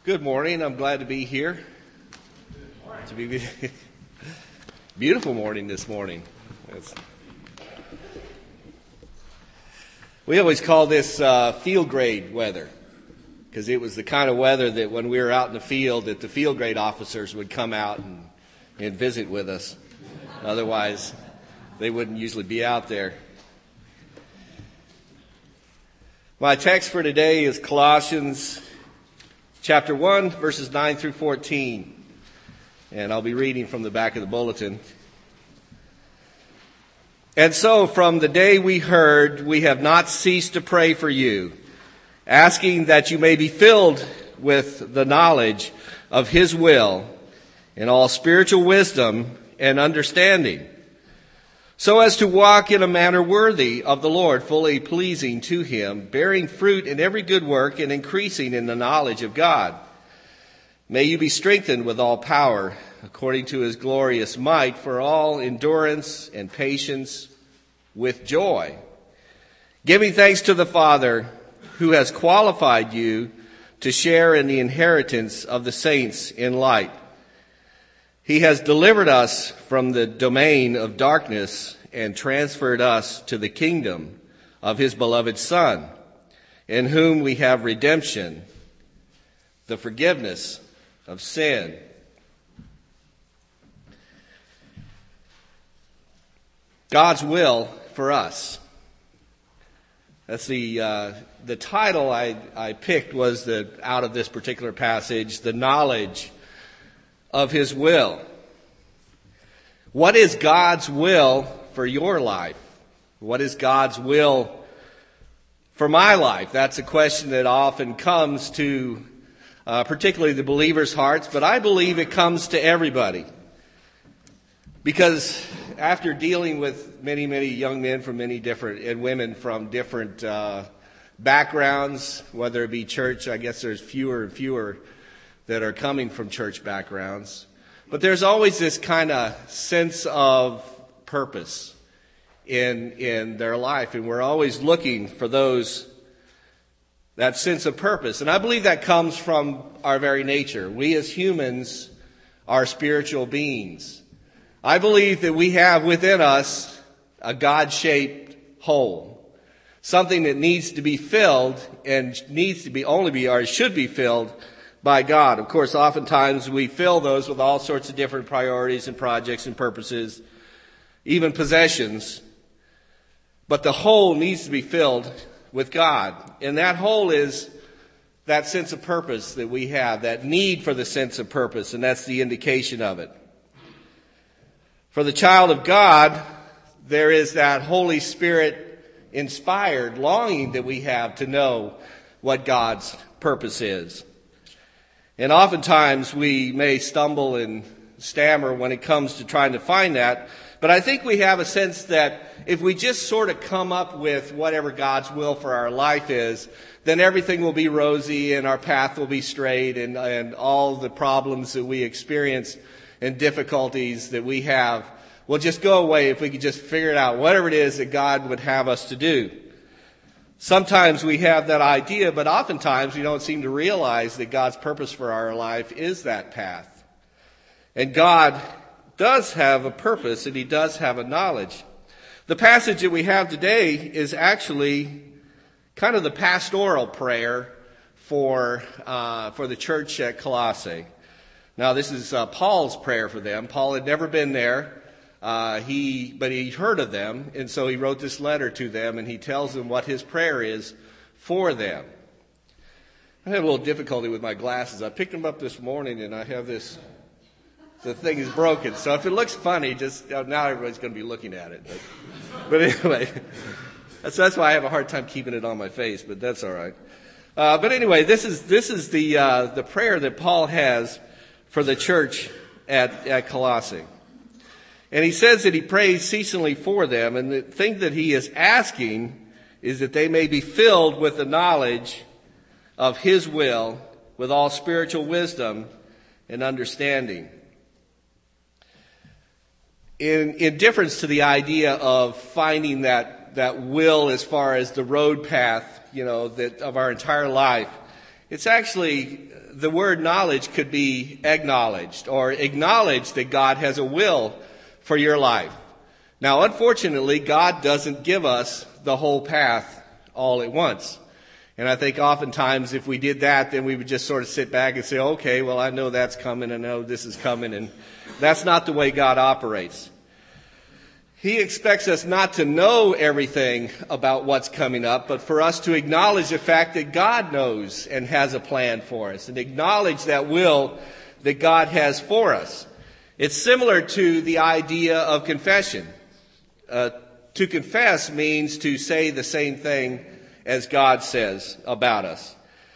Good morning. I'm glad to be here. To be beautiful morning this morning. We always call this field grade weather because it was the kind of weather that when we were out in the field that the field grade officers would come out and visit with us. Otherwise, they wouldn't usually be out there. My text for today is Colossians chapter 1, verses 9 through 14. And I'll be reading from the back of the bulletin. And so, from the day we heard, we have not ceased to pray for you, asking that you may be filled with the knowledge of His will in all spiritual wisdom and understanding, so as to walk in a manner worthy of the Lord, fully pleasing to Him, bearing fruit in every good work and increasing in the knowledge of God. May you be strengthened with all power, according to His glorious might, for all endurance and patience with joy, giving thanks to the Father who has qualified you to share in the inheritance of the saints in light. He has delivered us from the domain of darkness and transferred us to the kingdom of His beloved Son, in whom we have redemption, the forgiveness of sin. God's will for us. That's the title I picked was out of this particular passage, the knowledge of His will. What is God's will for your life? What is God's will for my life? That's a question that often comes to particularly the believers' hearts, but I believe it comes to everybody. Because after dealing with many, many young men from many different, and women from different backgrounds, whether it be church, I guess there's fewer and fewer that are coming from church backgrounds. But there's always this kind of sense of purpose in their life. And we're always looking for that sense of purpose. And I believe that comes from our very nature. We as humans are spiritual beings. I believe that we have within us a God-shaped hole. Something that needs to be filled and should be filled by God. Of course, oftentimes we fill those with all sorts of different priorities and projects and purposes, even possessions. But the hole needs to be filled with God. And that hole is that sense of purpose that we have, that need for the sense of purpose, and that's the indication of it. For the child of God, there is that Holy Spirit inspired longing that we have to know what God's purpose is. And oftentimes we may stumble and stammer when it comes to trying to find that. But I think we have a sense that if we just sort of come up with whatever God's will for our life is, then everything will be rosy and our path will be straight and all the problems that we experience and difficulties that we have will just go away if we could just figure it out, whatever it is that God would have us to do. Sometimes we have that idea, but oftentimes we don't seem to realize that God's purpose for our life is that path. And God does have a purpose and He does have a knowledge. The passage that we have today is actually kind of the pastoral prayer for the church at Colossae. Now this is Paul's prayer for them. Paul had never been there. But he heard of them, and so he wrote this letter to them, and he tells them what his prayer is for them. I had a little difficulty with my glasses. I picked them up this morning, and I have the thing is broken. So if it looks funny, just now everybody's going to be looking at it. But anyway, that's why I have a hard time keeping it on my face, but that's all right. But anyway, this is the prayer that Paul has for the church at Colossae. And he says that he prays ceasingly for them, and the thing that he is asking is that they may be filled with the knowledge of His will, with all spiritual wisdom and understanding. In difference to the idea of finding that will as far as the road path, that of our entire life, It's actually, the word knowledge could be acknowledged or acknowledge that God has a will for your life. Now, unfortunately, God doesn't give us the whole path all at once. And I think oftentimes if we did that, then we would just sort of sit back and say, okay, well, I know that's coming, and I know this is coming, and that's not the way God operates. He expects us not to know everything about what's coming up, but for us to acknowledge the fact that God knows and has a plan for us, and acknowledge that will that God has for us. It's similar to the idea of confession. To confess means to say the same thing as God says about us.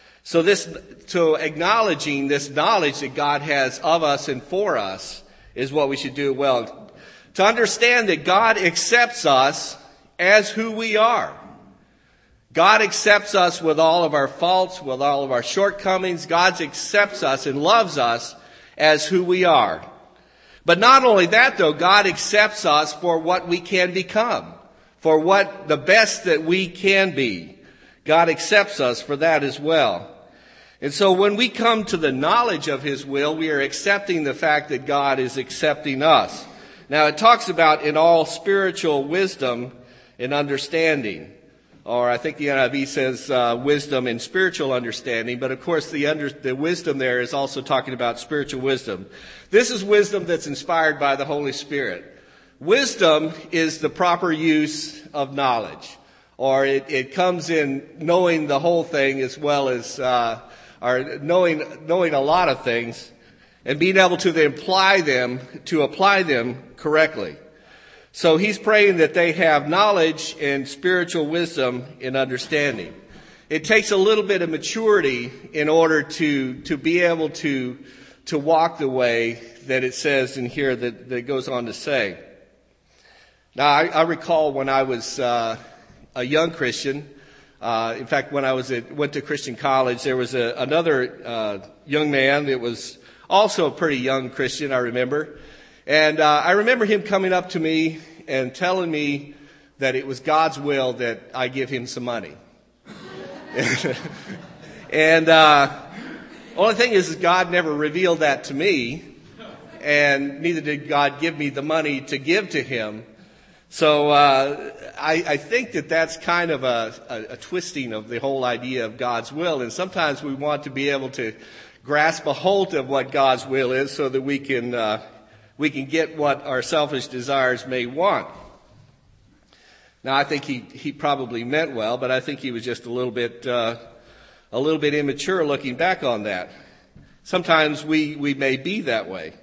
So acknowledging this knowledge that God has of us and for us is what we should do well. To understand that God accepts us as who we are. God accepts us with all of our faults, with all of our shortcomings. God accepts us and loves us as who we are. But not only that, though, God accepts us for what we can become, for what the best that we can be. God accepts us for that as well. And so when we come to the knowledge of His will, we are accepting the fact that God is accepting us. Now, it talks about in all spiritual wisdom and understanding. Or I think the NIV says wisdom and spiritual understanding. But of course, the wisdom there is also talking about spiritual wisdom. This is wisdom that's inspired by the Holy Spirit. Wisdom is the proper use of knowledge. Or it comes in knowing the whole thing as well as or knowing a lot of things and being able to apply them correctly. So he's praying that they have knowledge and spiritual wisdom and understanding. It takes a little bit of maturity in order to be able to walk the way that it says in here that it goes on to say. Now, I recall when I was a young Christian. In fact, when I went to Christian college, there was another young man that was also a pretty young Christian, I remember. And I remember him coming up to me and telling me that it was God's will that I give him some money. And only thing is God never revealed that to me, and neither did God give me the money to give to him. So I think that that's kind of a twisting of the whole idea of God's will. And sometimes we want to be able to grasp a hold of what God's will is so that we can get what our selfish desires may want. Now, I think he probably meant well, but I think he was just a little bit immature looking back on that. Sometimes we may be that way.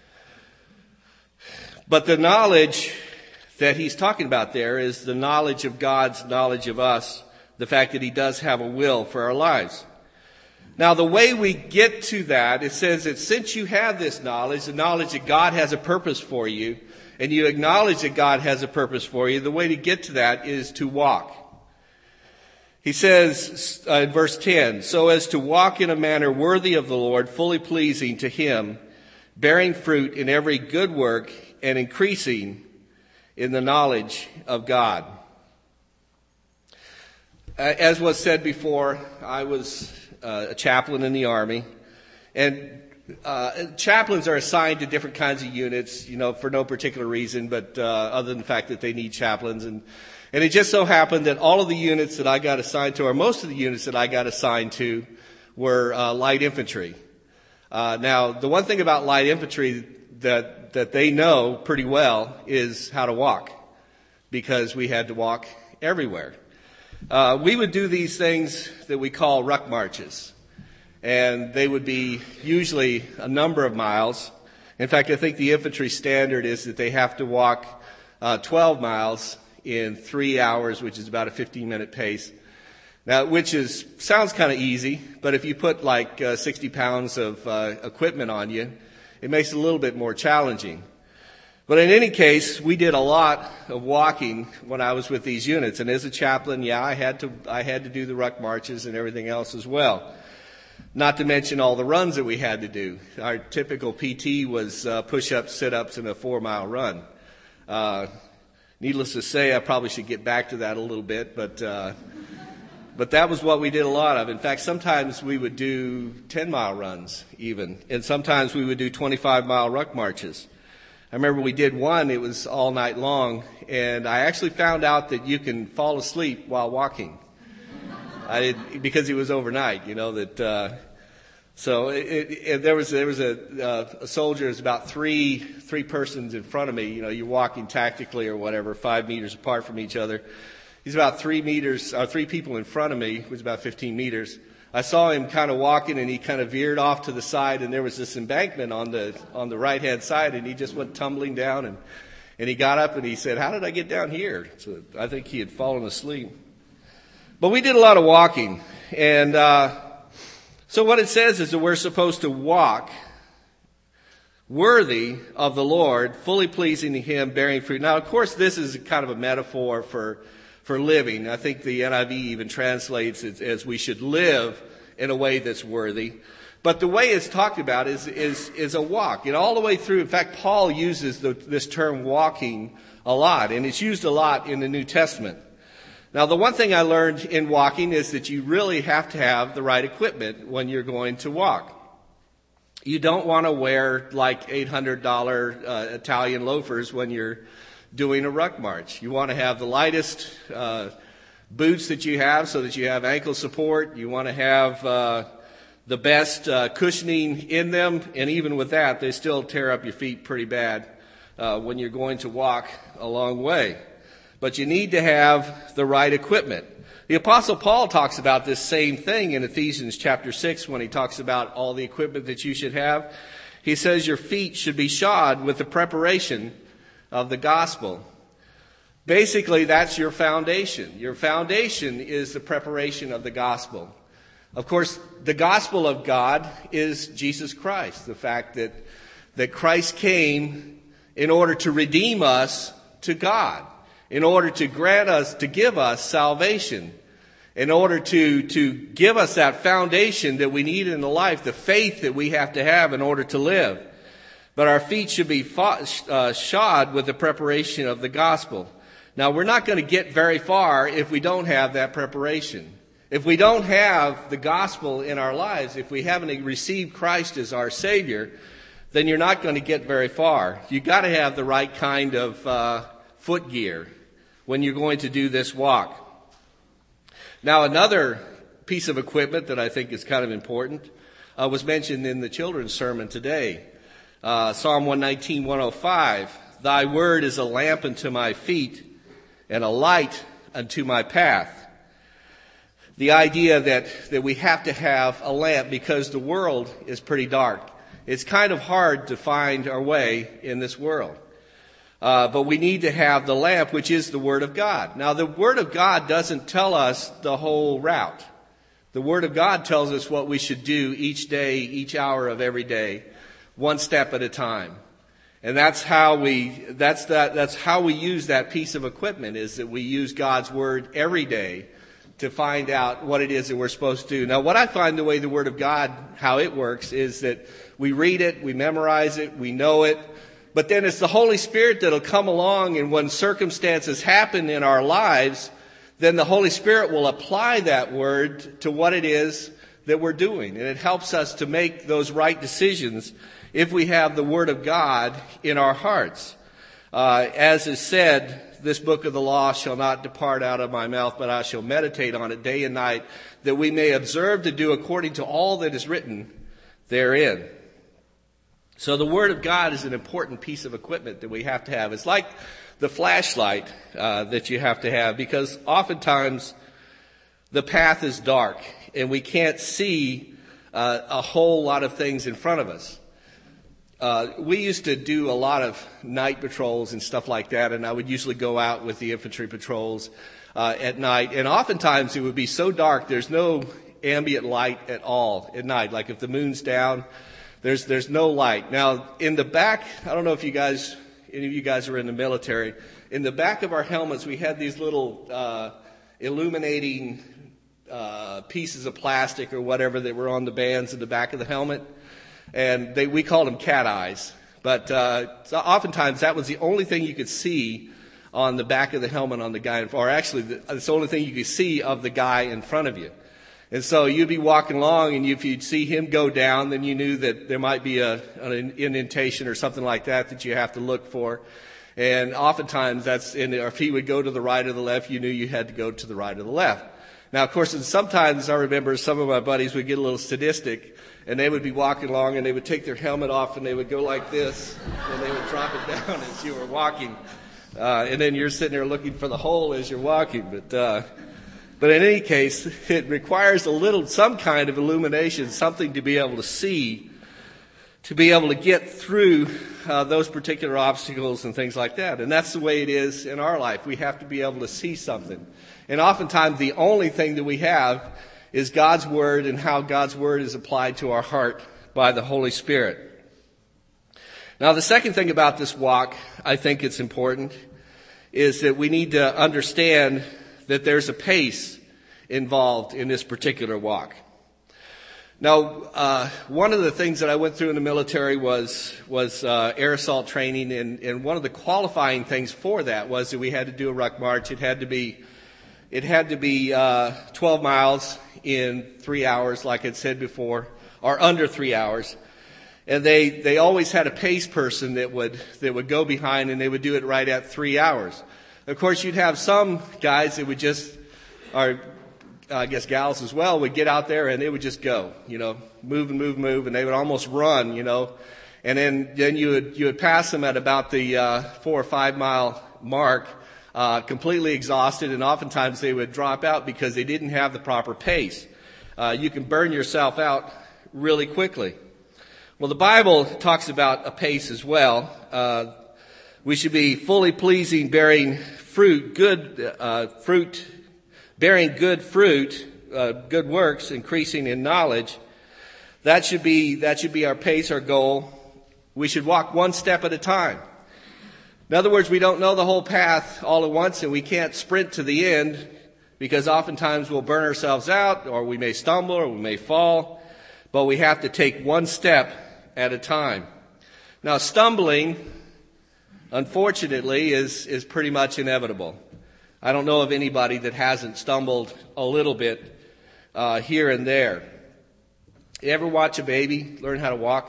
But the knowledge that he's talking about there is the knowledge of God's knowledge of us, the fact that He does have a will for our lives. Now, the way we get to that, it says that since you have this knowledge, the knowledge that God has a purpose for you, and you acknowledge that God has a purpose for you, the way to get to that is to walk. He says in verse 10, so as to walk in a manner worthy of the Lord, fully pleasing to Him, bearing fruit in every good work and increasing in the knowledge of God. As was said before, I was a chaplain in the Army, and chaplains are assigned to different kinds of units, for no particular reason, but other than the fact that they need chaplains. And it just so happened that all of the units that I got assigned to, or most of the units that I got assigned to, were light infantry. Now, the one thing about light infantry that they know pretty well is how to walk, because we had to walk everywhere. We would do these things that we call ruck marches, and they would be usually a number of miles. In fact, I think the infantry standard is that they have to walk 12 miles in 3 hours, which is about a 15-minute pace. Now, sounds kind of easy, but if you put like 60 pounds of equipment on you, it makes it a little bit more challenging. But in any case, we did a lot of walking when I was with these units. And as a chaplain, I had to do the ruck marches and everything else as well. Not to mention all the runs that we had to do. Our typical PT was push-ups, sit-ups, and a 4-mile run. Needless to say, I probably should get back to that a little bit, but But that was what we did a lot of. In fact, sometimes we would do 10-mile runs even, and sometimes we would do 25-mile ruck marches. I remember we did one, it was all night long, and I actually found out that you can fall asleep while walking. Because it was overnight, So there was a soldier, was about three persons in front of me. You're walking tactically or whatever, 5 meters apart from each other. He's about 3 people in front of me, which was about 15 meters. I saw him kind of walking, and he kind of veered off to the side, and there was this embankment on the right hand side, and he just went tumbling down, and he got up and he said, "How did I get down here?" So I think he had fallen asleep. But we did a lot of walking, and so what it says is that we're supposed to walk worthy of the Lord, fully pleasing to Him, bearing fruit. Now, of course, this is kind of a metaphor for living. I think the NIV even translates it as we should live in a way that's worthy. But the way it's talked about is a walk. All the way through. In fact, Paul uses this term walking a lot, and it's used a lot in the New Testament. Now, the one thing I learned in walking is that you really have to have the right equipment when you're going to walk. You don't want to wear like $800 Italian loafers when you're doing a ruck march. You want to have the lightest boots that you have so that you have ankle support. You want to have the best cushioning in them, and even with that, they still tear up your feet pretty bad when you're going to walk a long way. But you need to have the right equipment. The Apostle Paul talks about this same thing in Ephesians chapter 6 when he talks about all the equipment that you should have. He says your feet should be shod with the preparation of the gospel. Basically, that's your foundation. Your foundation is the preparation of the gospel. Of course, the gospel of God is Jesus Christ. The fact that Christ came in order to redeem us to God, in order to grant us, to give us salvation, in order to give us that foundation that we need in the life, the faith that we have to have in order to live. But our feet should be shod with the preparation of the gospel. Now, we're not going to get very far if we don't have that preparation. If we don't have the gospel in our lives, if we haven't received Christ as our Savior, then you're not going to get very far. You've got to have the right kind of foot gear when you're going to do this walk. Now, another piece of equipment that I think is kind of important was mentioned in the children's sermon today. Psalm 119, 105, "Thy word is a lamp unto my feet and a light unto my path." The idea that we have to have a lamp because the world is pretty dark. It's kind of hard to find our way in this world. But we need to have the lamp, which is the Word of God. Now, the Word of God doesn't tell us the whole route. The Word of God tells us what we should do each day, each hour of every day, one step at a time. And that's how we use that piece of equipment, is that we use God's Word every day to find out what it is that we're supposed to do. Now, what I find the way the Word of God, how it works, is that we read it, we memorize it, we know it, but then it's the Holy Spirit that'll come along, and when circumstances happen in our lives, then the Holy Spirit will apply that Word to what it is that we're doing. And it helps us to make those right decisions if we have the Word of God in our hearts. As is said, this book of the law shall not depart out of my mouth, but I shall meditate on it day and night, that we may observe to do according to all that is written therein. So the Word of God is an important piece of equipment that we have to have. It's like the flashlight that you have to have, because oftentimes the path is dark and we can't see a whole lot of things in front of us. We used to do a lot of night patrols and stuff like that, and I would usually go out with the infantry patrols at night, and oftentimes it would be so dark there's no ambient light at all at night. Like if the moon's down, there's no light. Now, in the back, I don't know if any of you guys are in the military. In the back of our helmets, we had these little illuminating pieces of plastic or whatever that were on the bands in the back of the helmet. And we called them cat eyes. But so oftentimes that was the only thing you could see on the back of the helmet on the guy, or actually it's the only thing you can see of the guy in front of you. And so you'd be walking along, and if you'd see him go down, then you knew that there might be an indentation or something like that you have to look for. And oftentimes or if he would go to the right or the left, you knew you had to go to the right or the left. Now, of course, sometimes I remember some of my buddies would get a little sadistic, and they would be walking along, and they would take their helmet off, and they would go like this, and they would drop it down as you were walking. And then you're sitting there looking for the hole as you're walking. But in any case, it requires some kind of illumination, something to be able to see, to be able to get through those particular obstacles and things like that. And that's the way it is in our life. We have to be able to see something. And oftentimes the only thing that we have is God's Word and how God's Word is applied to our heart by the Holy Spirit. Now, the second thing about this walk, I think it's important, is that we need to understand that there's a pace involved in this particular walk. Now, one of the things that I went through in the military was air assault training, and one of the qualifying things for that was that we had to do a ruck march. It had to be 12 miles in 3 hours, like I'd said before, or under 3 hours. And they always had a pace person that would go behind, and they would do it right at 3 hours. Of course, you'd have some guys that would or I guess gals as well, would get out there and they would just go, move, and they would almost run, and then you would pass them at about the 4 or 5 mile mark, completely exhausted, and oftentimes they would drop out because they didn't have the proper pace. You can burn yourself out really quickly. Well, the Bible talks about a pace as well. We should be fully pleasing, bearing good works, increasing in knowledge. That should be our pace, our goal. We should walk one step at a time. In other words, we don't know the whole path all at once, and we can't sprint to the end, because oftentimes we'll burn ourselves out, or we may stumble, or we may fall, but we have to take one step at a time. Now, stumbling, unfortunately, is pretty much inevitable. I don't know of anybody that hasn't stumbled a little bit here and there. You ever watch a baby learn how to walk?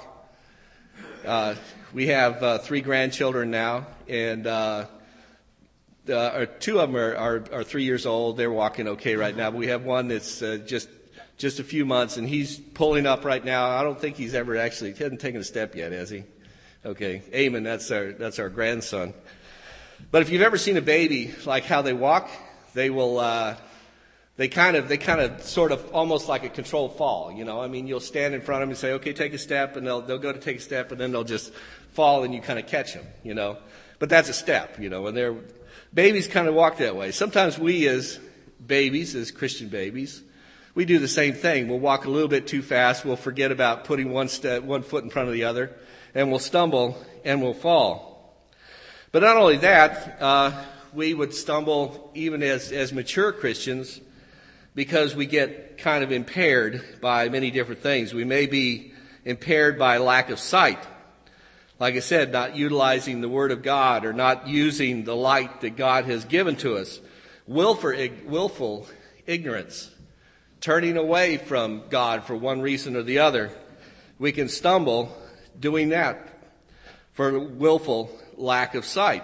We have 3 grandchildren now, and 2 of them are 3 years old. They're walking okay right now. But we have one that's just a few months, and he's pulling up right now. I don't think he hasn't taken a step yet, has he? Okay, Eamon, that's our grandson. But if you've ever seen a baby, like how they walk, they will, they kind of sort of almost like a controlled fall, you'll stand in front of them and say, okay, take a step, and they'll go to take a step, and then they'll just fall, and you kind of catch them, But that's a step, and babies kind of walk that way. Sometimes we as babies, as Christian babies, we do the same thing. We'll walk a little bit too fast. We'll forget about putting one foot in front of the other, and we'll stumble and we'll fall. But not only that, we would stumble even as mature Christians, because we get kind of impaired by many different things. We may be impaired by lack of sight. Like I said, not utilizing the Word of God, or not using the light that God has given to us. Willful ignorance. Turning away from God for one reason or the other. We can stumble doing that for willful lack of sight.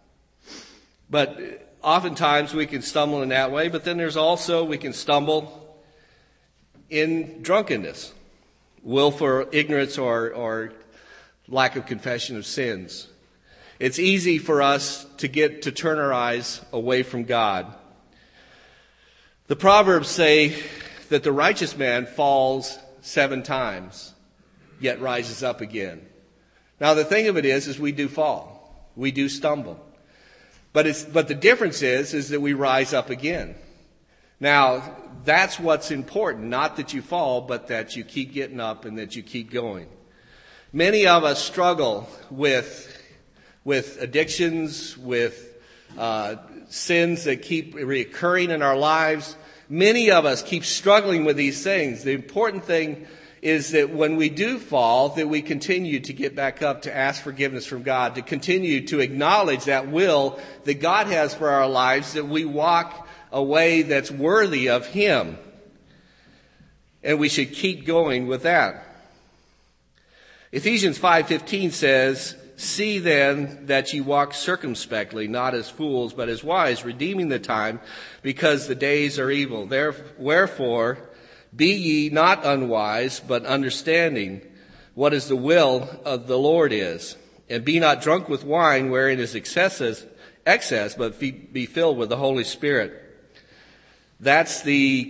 But oftentimes we can stumble in that way, but then we can stumble in drunkenness, willful ignorance or lack of confession of sins. It's easy for us to turn our eyes away from God. The Proverbs say that the righteous man falls 7 times, yet rises up again. Now, the thing of it is we do fall. We do stumble. But the difference is that we rise up again. Now, that's what's important. Not that you fall, but that you keep getting up and that you keep going. Many of us struggle with addictions, with sins that keep recurring in our lives. Many of us keep struggling with these things. The important thing is that when we do fall, that we continue to get back up, to ask forgiveness from God, to continue to acknowledge that will that God has for our lives, that we walk a way that's worthy of Him. And we should keep going with that. Ephesians 5:15 says, "See then that ye walk circumspectly, not as fools, but as wise, redeeming the time, because the days are evil. Wherefore, be ye not unwise, but understanding what is the will of the Lord is. And be not drunk with wine, wherein is excess, but be filled with the Holy Spirit." That's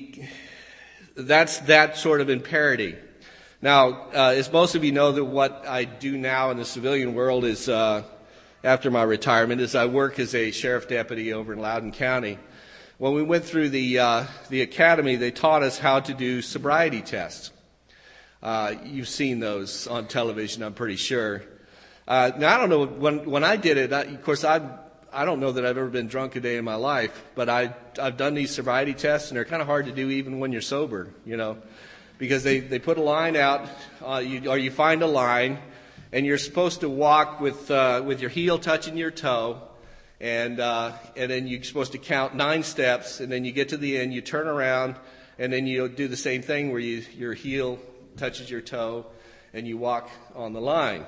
that sort of imperative. Now, as most of you know, that what I do now in the civilian world is, after my retirement, is I work as a sheriff deputy over in Loudoun County. When we went through the academy, they taught us how to do sobriety tests. You've seen those on television, I'm pretty sure. Now, I don't know, when I did it, of course, I don't know that I've ever been drunk a day in my life, but I've done these sobriety tests, and they're kind of hard to do even when you're sober, because they put a line out, or you find a line, and you're supposed to walk with your heel touching your toe, and then you're supposed to count 9 steps, and then you get to the end, you turn around, and then you do the same thing where your heel touches your toe, and you walk on the line,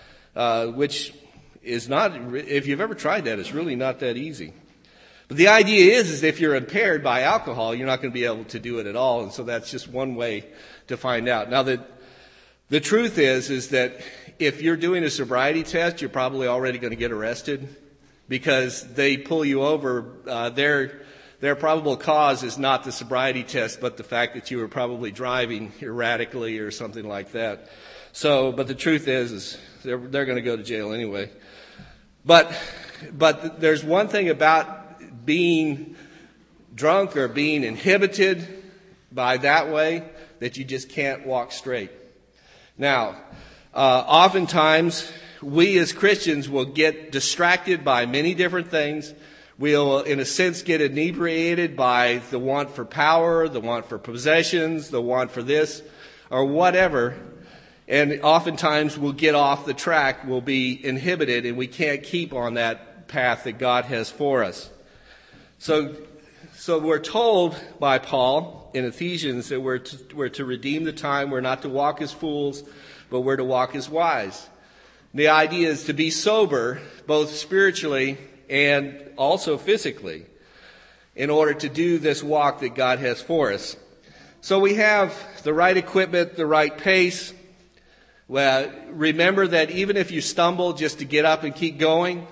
which is not, if you've ever tried that, it's really not that easy. But the idea is if you're impaired by alcohol, you're not going to be able to do it at all, and so that's just one way to find out. Now, the truth is that if you're doing a sobriety test, you're probably already going to get arrested, because they pull you over. Their probable cause is not the sobriety test, but the fact that you were probably driving erratically or something like that. So, but the truth is they're going to go to jail anyway. But there's one thing about being drunk or being inhibited by that way, that you just can't walk straight. Now, oftentimes we as Christians will get distracted by many different things. We'll, in a sense, get inebriated by the want for power, the want for possessions, the want for this or whatever. And oftentimes we'll get off the track, we'll be inhibited, and we can't keep on that path that God has for us. So we're told by Paul in Ephesians that we're to redeem the time. We're not to walk as fools, but we're to walk as wise. The idea is to be sober, both spiritually and also physically, in order to do this walk that God has for us. So we have the right equipment, the right pace. Well, remember that even if you stumble, just to get up and keep going,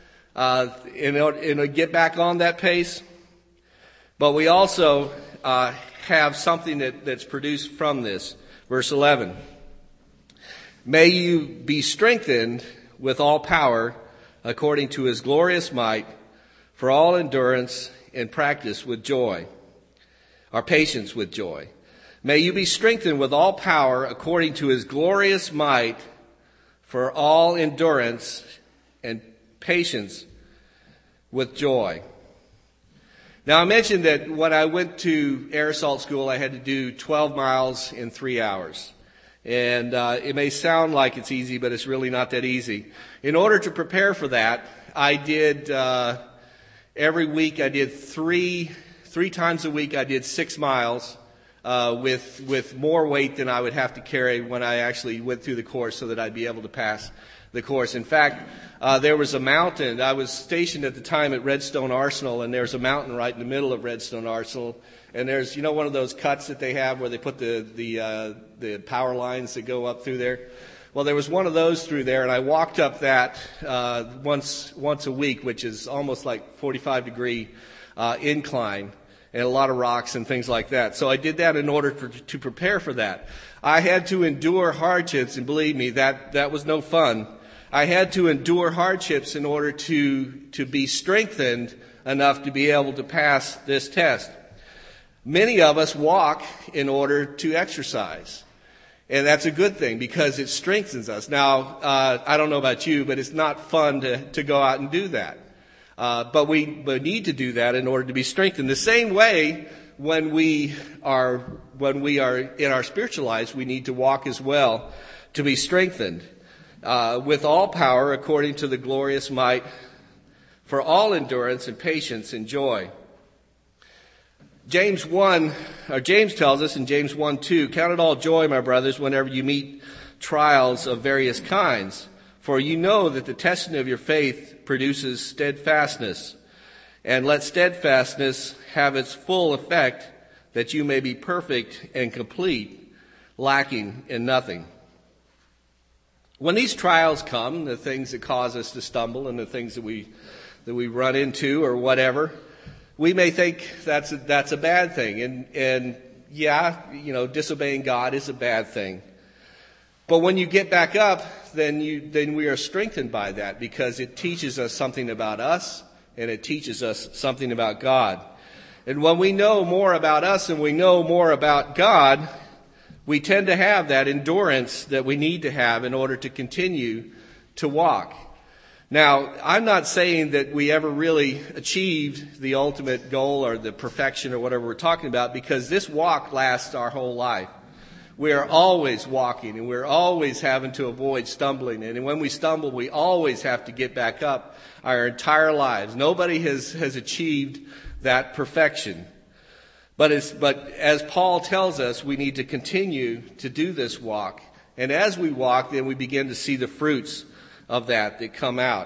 and get back on that pace. But we also have something that's produced from this. Verse 11. May you be strengthened with all power according to His glorious might, for all endurance and practice with joy, or patience with joy. May you be strengthened with all power according to His glorious might, for all endurance and patience with joy. Now, I mentioned that when I went to air assault school, I had to do 12 miles in 3 hours. And it may sound like it's easy, but it's really not that easy. In order to prepare for that, I did every week. I did three times a week. I did 6 miles with more weight than I would have to carry when I actually went through the course, so that I'd be able to pass the course. In fact, there was a mountain. I was stationed at the time at Redstone Arsenal, and there's a mountain right in the middle of Redstone Arsenal. And there's, one of those cuts that they have where they put the power lines that go up through there. Well, there was one of those through there, and I walked up that once a week, which is almost like 45-degree incline, and a lot of rocks and things like that. So I did that in order to prepare for that. I had to endure hardships, and believe me, that was no fun. I had to endure hardships in order to be strengthened enough to be able to pass this test. Many of us walk in order to exercise. And that's a good thing, because it strengthens us. Now, I don't know about you, but it's not fun to go out and do that. But we need to do that in order to be strengthened. The same way when we are in our spiritual lives, we need to walk as well to be strengthened with all power according to the glorious might for all endurance and patience and joy. James tells us in James 1:2, count it all joy, my brothers, whenever you meet trials of various kinds, for you know that the testing of your faith produces steadfastness. And let steadfastness have its full effect, that you may be perfect and complete, lacking in nothing. When these trials come, the things that cause us to stumble and the things that we run into or whatever, we may think that's a bad thing. And yeah, disobeying God is a bad thing. But when you get back up, then we are strengthened by that, because it teaches us something about us and it teaches us something about God. And when we know more about us and we know more about God, we tend to have that endurance that we need to have in order to continue to walk. Now, I'm not saying that we ever really achieved the ultimate goal or the perfection or whatever we're talking about, because this walk lasts our whole life. We are always walking, and we're always having to avoid stumbling. And when we stumble, we always have to get back up our entire lives. Nobody has achieved that perfection. But as Paul tells us, we need to continue to do this walk. And as we walk, then we begin to see the fruits of that come out.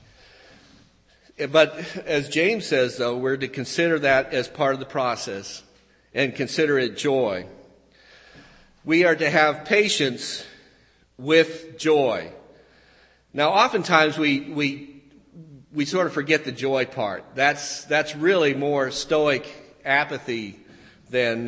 But as James says, though, we're to consider that as part of the process and consider it joy. We are to have patience with joy. Now, oftentimes we sort of forget the joy part. That's really more stoic apathy than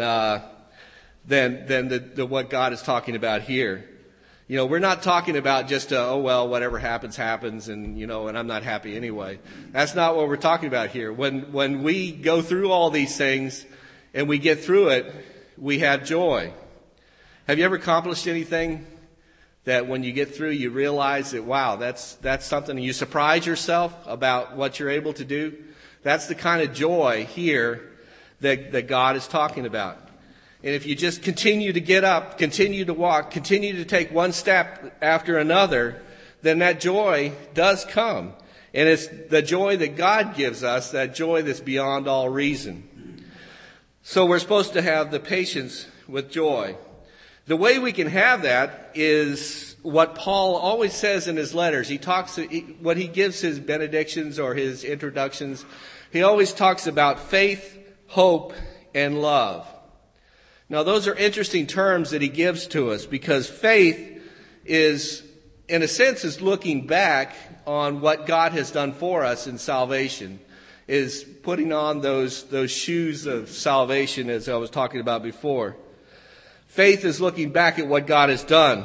what God is talking about here. We're not talking about just whatever happens, and and I'm not happy anyway. That's not what we're talking about here. When we go through all these things and we get through it, we have joy. Have you ever accomplished anything that when you get through, you realize that, wow, that's something, you surprise yourself about what you're able to do? That's the kind of joy here that God is talking about. And if you just continue to get up, continue to walk, continue to take one step after another, then that joy does come. And it's the joy that God gives us, that joy that's beyond all reason. So we're supposed to have the patience with joy. The way we can have that is what Paul always says in his letters. When he gives his benedictions or his introductions, he always talks about faith, hope, and love. Now, those are interesting terms that he gives to us, because faith is, in a sense, is looking back on what God has done for us in salvation, is putting on those shoes of salvation, as I was talking about before. Faith is looking back at what God has done.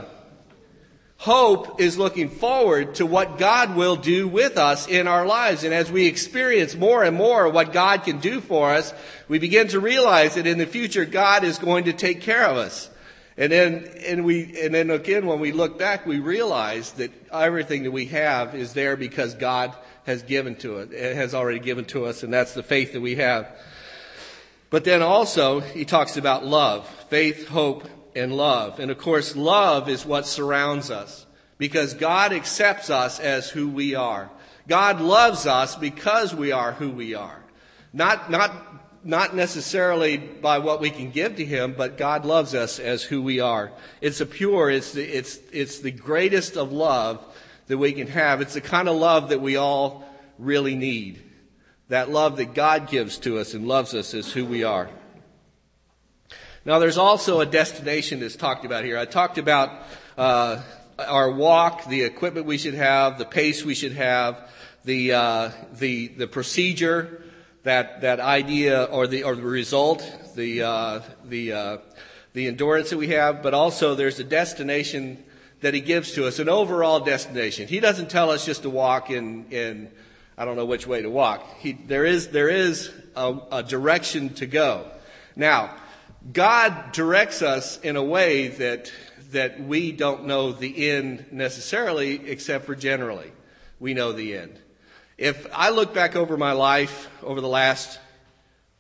Hope is looking forward to what God will do with us in our lives. And as we experience more and more what God can do for us, we begin to realize that in the future God is going to take care of us. And then again, when we look back, we realize that everything that we have is there because God has given to it. It has already given to us, and that's the faith that we have. But then also, he talks about love, faith, hope, and love. And of course, love is what surrounds us, because God accepts us as who we are. God loves us because we are who we are. Not necessarily by what we can give to him, but God loves us as who we are. It's the greatest of love that we can have. It's the kind of love that we all really need. That love that God gives to us and loves us as who we are. Now, there's also a destination that's talked about here. I talked about our walk, the equipment we should have, the pace we should have, the procedure, that idea or the result, the endurance that we have. But also, there's a destination that he gives to us, an overall destination. He doesn't tell us just to walk in I don't know which way to walk. There is a direction to go. Now, God directs us in a way that we don't know the end necessarily, except for generally. We know the end. If I look back over my life over the last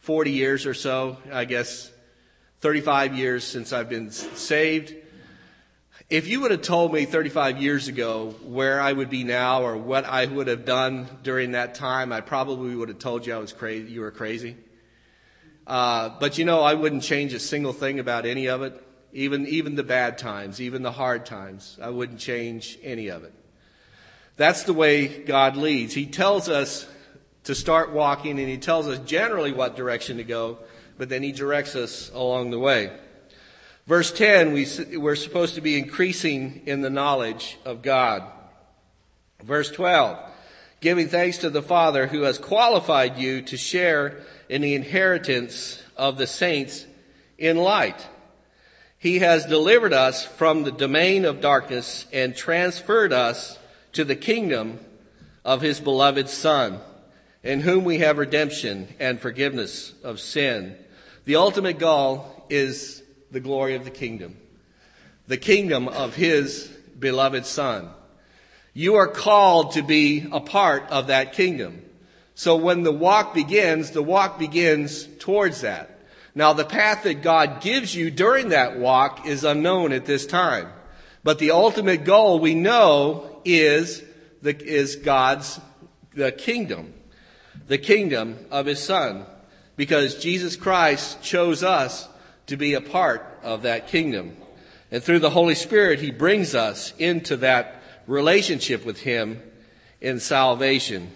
40 years or so, I guess 35 years since I've been saved. If you would have told me 35 years ago where I would be now or what I would have done during that time, I probably would have told you I was crazy. You were crazy. But I wouldn't change a single thing about any of it. Even the bad times, even the hard times, I wouldn't change any of it. That's the way God leads. He tells us to start walking, and he tells us generally what direction to go, but then he directs us along the way. Verse 10, we're supposed to be increasing in the knowledge of God. Verse 12, giving thanks to the Father who has qualified you to share in the inheritance of the saints in light. He has delivered us from the domain of darkness and transferred us to the kingdom of his beloved Son, in whom we have redemption and forgiveness of sin. The ultimate goal is the glory of the kingdom of his beloved Son. You are called to be a part of that kingdom. So when the walk begins towards that. Now the path that God gives you during that walk is unknown at this time. But the ultimate goal we know is God's the kingdom of his Son. Because Jesus Christ chose us to be a part of that kingdom. And through the Holy Spirit, he brings us into that relationship with him in salvation.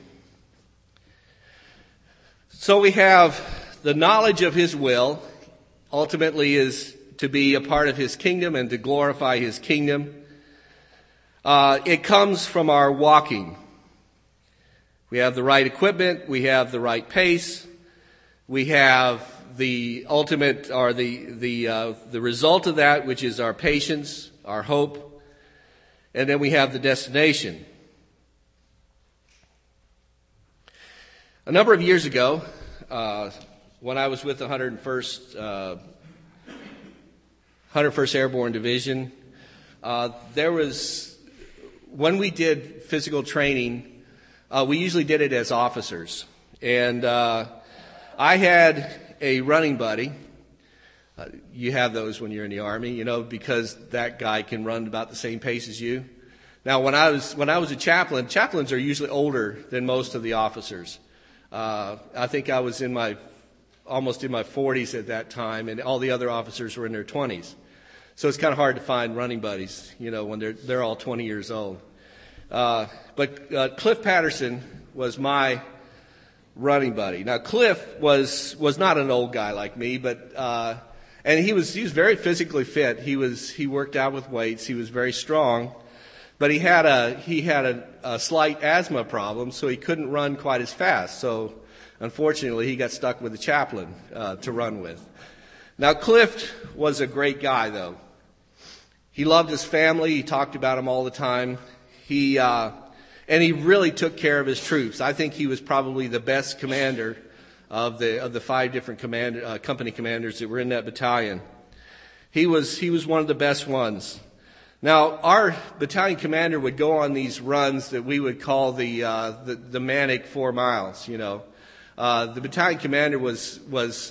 So we have the knowledge of his will, ultimately is to be a part of his kingdom and to glorify his kingdom. It comes from our walking. We have the right equipment, we have the right pace, we have the ultimate or the result of that, which is our patience, our hope, and then we have the destination. A number of years ago, when I was with the 101st Airborne Division, when we did physical training, we usually did it as officers. And I had a running buddy. You have those when you're in the Army, because that guy can run about the same pace as you. Now, when I was a chaplain, chaplains are usually older than most of the officers. I think I was almost in my 40s at that time, and all the other officers were in their 20s. So it's kind of hard to find running buddies, when they're all 20 years old. But Cliff Patterson was my running buddy. Now, Cliff was not an old guy like me, but and he was very physically fit. He worked out with weights. He was very strong, but he had a slight asthma problem, so he couldn't run quite as fast. So, unfortunately, he got stuck with the chaplain to run with. Now, Cliff was a great guy, though. He loved his family. He talked about them all the time. And he really took care of his troops. I think he was probably the best commander of the 5 different company commanders that were in that battalion. He was one of the best ones. Now, our battalion commander would go on these runs that we would call the manic 4 miles. The battalion commander was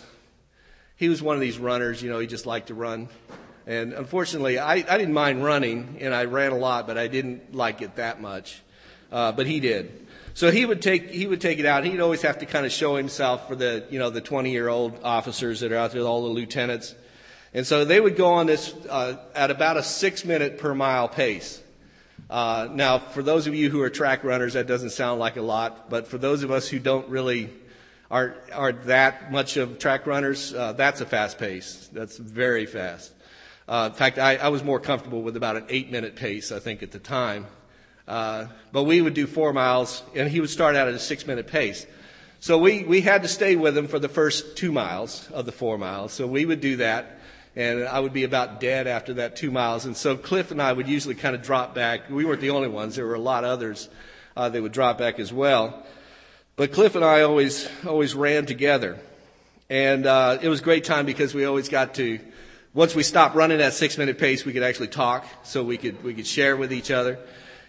one of these runners. He just liked to run. And unfortunately, I didn't mind running, and I ran a lot, but I didn't like it that much. But he did. So he would take it out. He'd always have to kind of show himself for the 20-year-old officers that are out there, all the lieutenants. And so they would go on this at about a 6-minute per mile pace. Now, for those of you who are track runners, that doesn't sound like a lot. But for those of us who aren't that much of track runners, that's a fast pace. That's very fast. In fact, I was more comfortable with about an 8-minute pace, I think, at the time. But we would do 4 miles, and he would start out at a 6-minute pace. So we had to stay with him for the first 2 miles of the 4 miles. So we would do that, and I would be about dead after that 2 miles. And so Cliff and I would usually kind of drop back. We weren't the only ones. There were a lot of others that would drop back as well. But Cliff and I always ran together. And it was a great time because we always got to, once we stopped running at 6-minute pace, we could actually talk, so we could share with each other.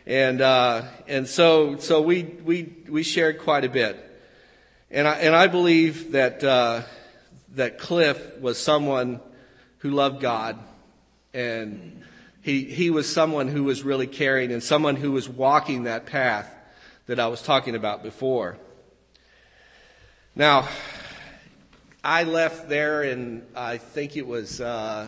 And so we shared quite a bit. And I believe that that Cliff was someone who loved God, and he was someone who was really caring and someone who was walking that path that I was talking about before. Now, I left there in, I think it was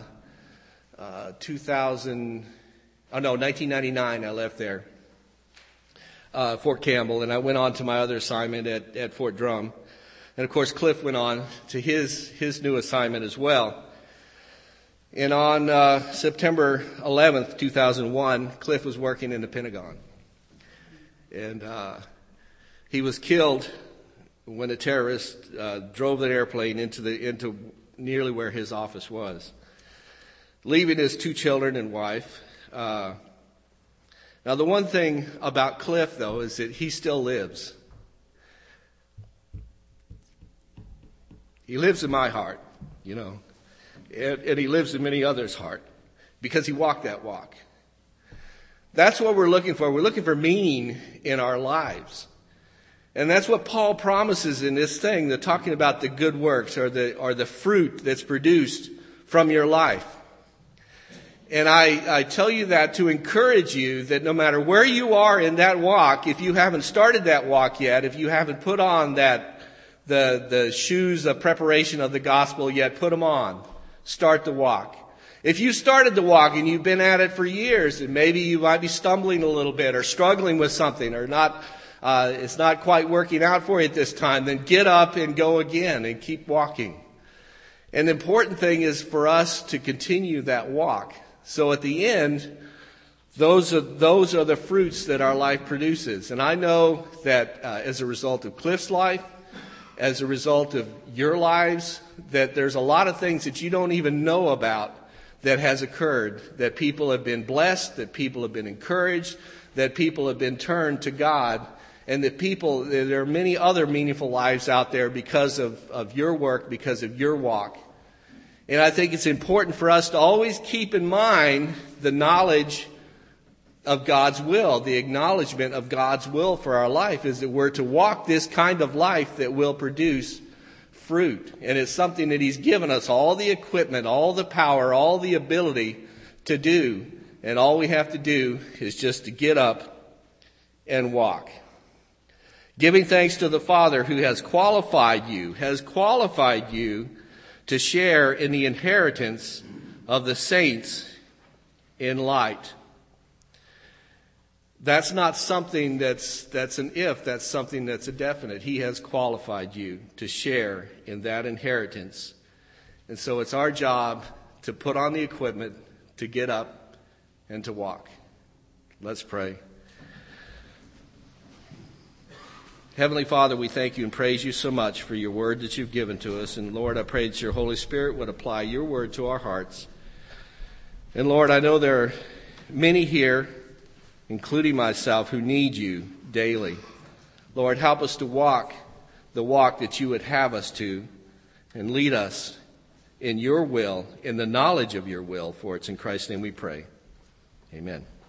1999 I left there, Fort Campbell, and I went on to my other assignment at Fort Drum. And of course, Cliff went on to his new assignment as well. And on September 11th, 2001, Cliff was working in the Pentagon. And he was killed when a terrorist drove that airplane into nearly where his office was, leaving his 2 children and wife. Now, the one thing about Cliff, though, is that he still lives. He lives in my heart, you know, and he lives in many others' heart because he walked that walk. That's what we're looking for. We're looking for meaning in our lives. And that's what Paul promises in this thing, the talking about the good works or the fruit that's produced from your life. And I tell you that to encourage you that no matter where you are in that walk, if you haven't started that walk yet, if you haven't put on the shoes of preparation of the gospel yet, put them on. Start the walk. If you started the walk and you've been at it for years, and maybe you might be stumbling a little bit or struggling with something or not, it's not quite working out for you at this time, then get up and go again and keep walking. And the important thing is for us to continue that walk. So at the end, those are the fruits that our life produces. And I know that as a result of Cliff's life, as a result of your lives, that there's a lot of things that you don't even know about that has occurred, that people have been blessed, that people have been encouraged, that people have been turned to God, and that there are many other meaningful lives out there because of your work, because of your walk. And I think it's important for us to always keep in mind the knowledge of God's will, the acknowledgement of God's will for our life is that we're to walk this kind of life that will produce fruit. And it's something that He's given us all the equipment, all the power, all the ability to do. And all we have to do is just to get up and walk. Giving thanks to the Father who has qualified you to share in the inheritance of the saints in light. That's not something that's an if, that's something that's a definite. He has qualified you to share in that inheritance. And so it's our job to put on the equipment, to get up, and to walk. Let's pray. Heavenly Father, we thank you and praise you so much for your word that you've given to us. And Lord, I pray that your Holy Spirit would apply your word to our hearts. And Lord, I know there are many here, including myself, who need you daily. Lord, help us to walk the walk that you would have us to, and lead us in your will, in the knowledge of your will, for it's in Christ's name we pray. Amen.